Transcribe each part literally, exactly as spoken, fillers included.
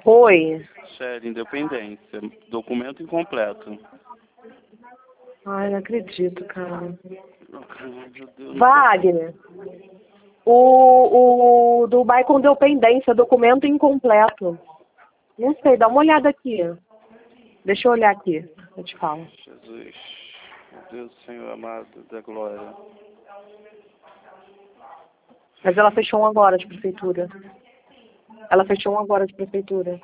Oi. Shelly, Independência. Documento incompleto. Ai, não acredito, cara. Meu Deus. Wagner. O, o do Baicon deu pendência, documento incompleto. Não sei, dá uma olhada aqui. Deixa eu olhar aqui, eu te falo. Jesus. Meu Deus, Senhor amado da glória. Mas ela fechou um agora de prefeitura. Ela fechou um agora de prefeitura.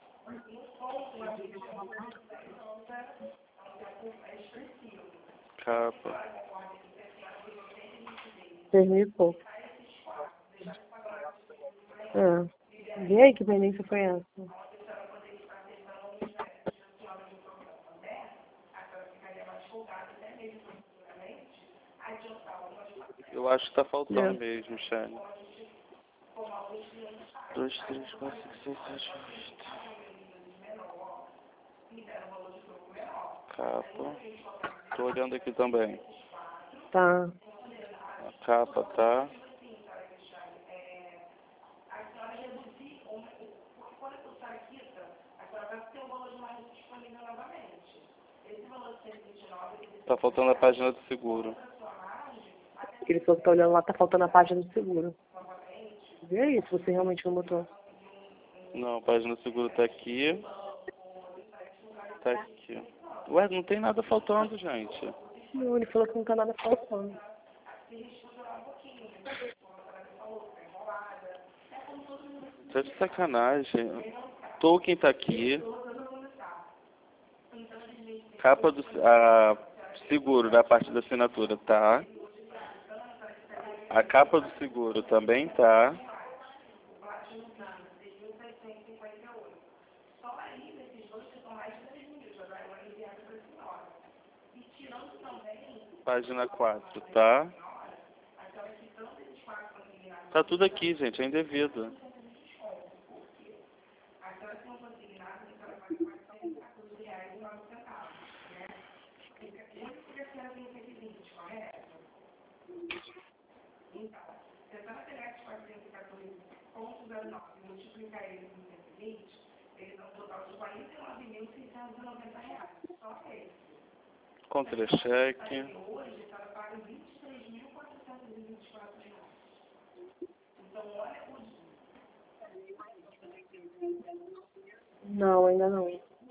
Capa. Seis mil e pouco. É. E aí, que pendência foi essa? Eu acho que tá faltando É. mesmo, Shelly. Dois, três, quatro, cinco, seis, sete, oito. Capa. Tô olhando aqui também. Tá. A capa tá. Tá faltando a página do seguro. Aquele pessoa que tá olhando lá, tá faltando a página do seguro. Vê aí se você realmente não botou. Não, a página do seguro tá aqui. Tá aqui. Ué, não tem nada faltando, gente. Não, ele falou que não tá nada faltando. Tá de sacanagem. Tolkien tá aqui. Capa do a, seguro da parte da assinatura tá. A capa do seguro também tá. Página quatro, tá? Tá tudo aqui, gente, é indevido. Contra-cheque. Não, ainda não.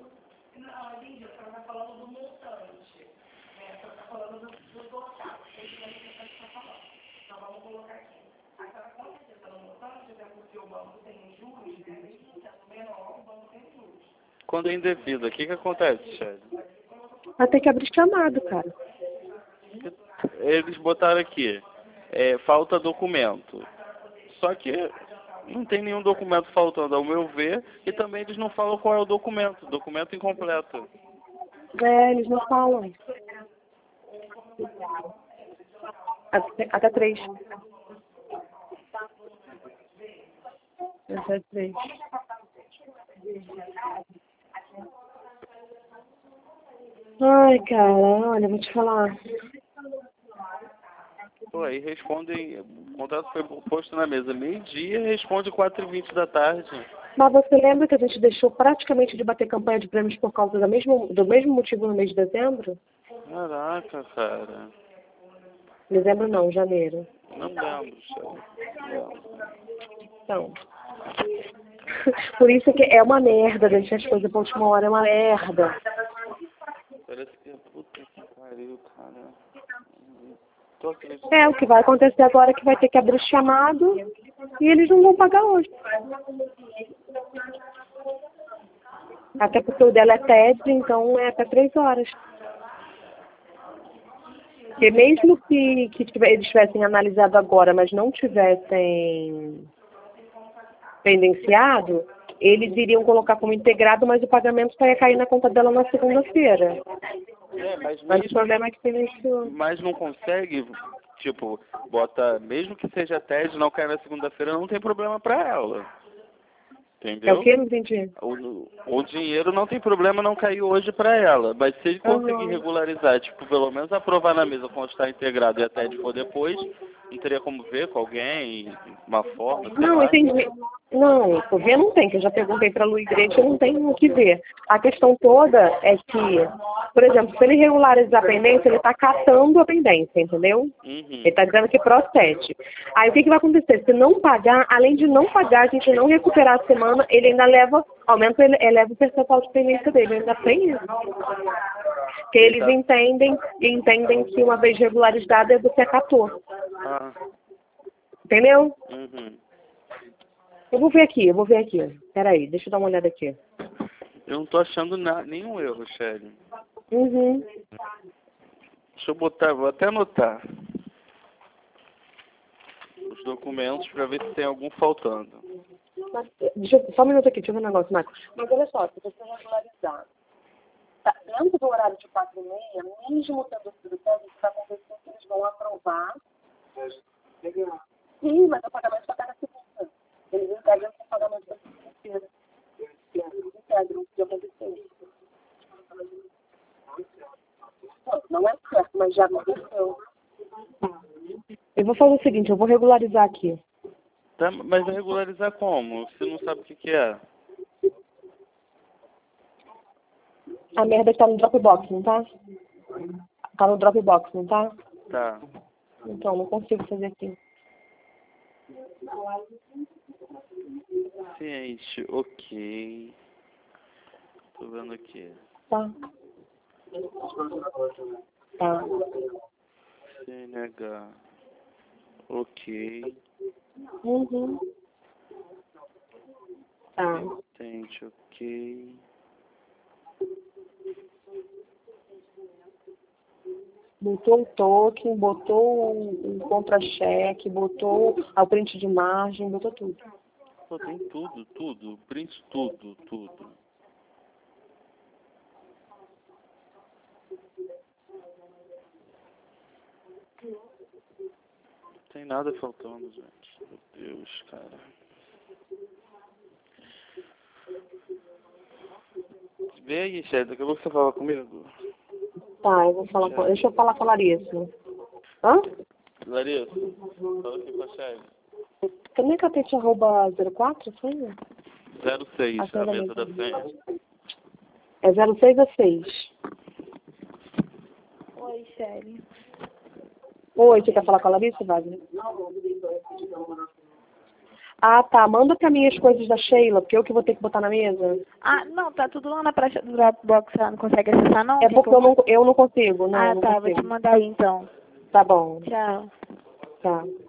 Quando é indevido, o que que acontece, Shelly? Vai ter que abrir chamado, cara. Eles botaram aqui, é, falta documento. Só que não tem nenhum documento faltando, ao meu ver, e também eles não falam qual é o documento, documento incompleto. É, eles não falam. Até, até três. Até três. Ai, cara, olha, vou te falar. Pô, aí respondem, o contrato foi posto na mesa meio-dia e responde quatro e vinte da tarde. Mas você lembra que a gente deixou praticamente de bater campanha de prêmios por causa do mesmo, do mesmo motivo no mês de dezembro? Caraca, cara. Dezembro não, janeiro. Não lembro, Shelly. Não lembro. Então. Por isso que é uma merda deixar as coisas pra última hora, é uma merda. Parece que é puta que pariu, cara. Tô acreditando. É, o que vai acontecer agora é que vai ter que abrir o chamado e eles não vão pagar hoje. Até porque o dela é T E D, então é até três horas. Porque mesmo que, que tiver, eles tivessem analisado agora, mas não tivessem pendenciado, eles iriam colocar como integrado, mas o pagamento só ia cair na conta dela na segunda-feira. É, mas, Mas mesmo, o problema é que pendenciou. mas não consegue, tipo, bota, mesmo que seja T E D, não cair na segunda-feira, não tem problema pra ela. Entendeu? É o que? Não entendi. O, o dinheiro não tem problema não cair hoje pra ela, mas se ele conseguir Uhum. regularizar, tipo, pelo menos aprovar na mesa quando está integrado e até de for depois, não teria como ver com alguém, uma forma, sei Não, lá. entendi. Não, o ver não tem, que eu já perguntei para a Lu Igreja, não tem o que ver. A questão toda é que, por exemplo, se ele regularizar a pendência, ele está catando a pendência, entendeu? Uhum. Ele está dizendo que procede. Aí o que, que vai acontecer? Se não pagar, além de não pagar, a gente não recuperar a semana, ele ainda leva, aumenta, ele eleva o percentual de pendência dele, ainda tem isso. Porque eles Exato. entendem, entendem que uma vez regularizada é você acatou. Ah. Entendeu? Uhum. Eu vou ver aqui, eu vou ver aqui. Peraí, deixa eu dar uma olhada aqui. Eu não tô achando na, nenhum erro, Shelly. Uhum. Deixa eu botar, vou até anotar os documentos para ver se tem algum faltando. Mas, deixa eu, só um minuto aqui, deixa eu ver um negócio, Marcos. Mas olha só, se você regularizar, tá, dentro do horário de quatro e meia, mesmo tendo sido pego, está acontecendo que eles vão aprovar. Sim, mas o pagamento só está na segunda. Eles integram o pagamento da segunda-feira. Integram o que aconteceu. Não, não é certo, mas já aconteceu. Eu vou fazer o seguinte, eu vou regularizar aqui. Tá, mas vai regularizar como? Você não sabe o que, que é? A merda que tá no Dropbox, não tá? Tá no Dropbox, não tá? Tá. Então, não consigo fazer aqui. Ciente, ok. Tô vendo aqui. Tá. Tá. C N H. Ok. Uhum. Tá. Ciente, ok. Botou o token, botou o contra-cheque, botou a print de margem, botou tudo. Pô, tem tudo, tudo. Print tudo, tudo. Não tem nada faltando, gente. Meu Deus, cara. Vem aí, Shelly. Daqui a pouco você fala comigo. Tá, eu vou falar com... Deixa eu falar com a Larissa. Hã? Larissa, fala aqui com a Shelly. Também capete arroba zero quatro, foi? zero seis, A a mesa da frente. É zero seis a seis. Oi, Shelly. Oi, você quer falar com a Larissa, Wagner? Ah, tá. Manda pra mim as coisas da Sheila, porque eu que vou ter que botar na mesa. Ah, não, tá tudo lá na praça do Dropbox, ela não consegue acessar, não? É Quer porque que eu não, eu não consigo, não, Ah, não tá, vou consigo. te mandar aí, então. Tá bom. Tchau. Tá.